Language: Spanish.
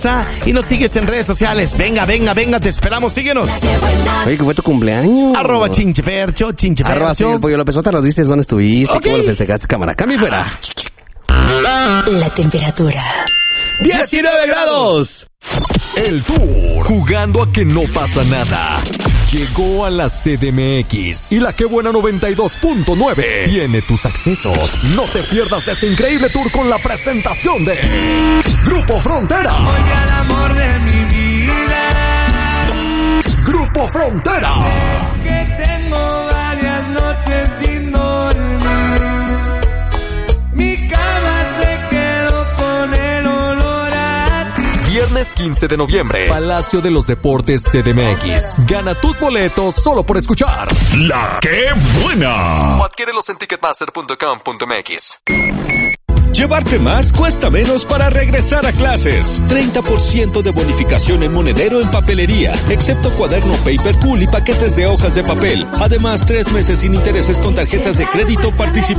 Y nos sigues en redes sociales. Venga, te esperamos, síguenos. Oye, que fue tu cumpleaños. @chinchefercho. El Pollo López Sota, nos dices dónde estuviste, Okay. cómo lo festejaste, cámara. Cambio y fuera. La temperatura. 19 grados. El Tour, jugando a que no pasa nada. Llegó a la CDMX y la Que Buena 92.9 tiene tus accesos. No te pierdas de este increíble tour con la presentación de Grupo Frontera. Oye, al amor de mi vida. Grupo Frontera. Que tengo varias noches sin dormir. Mi cama se quedó con el olor a ti. Viernes 15 de noviembre, Palacio de los Deportes CDMX. Gana tus boletos solo por escuchar La Que Buena. o adquiérelos en ticketmaster.com.mx. Llevarte más cuesta menos para regresar a clases. 30% de bonificación en monedero en papelería, excepto cuaderno Paper Cool y paquetes de hojas de papel. Además, 3 meses sin intereses con tarjetas de crédito participantes.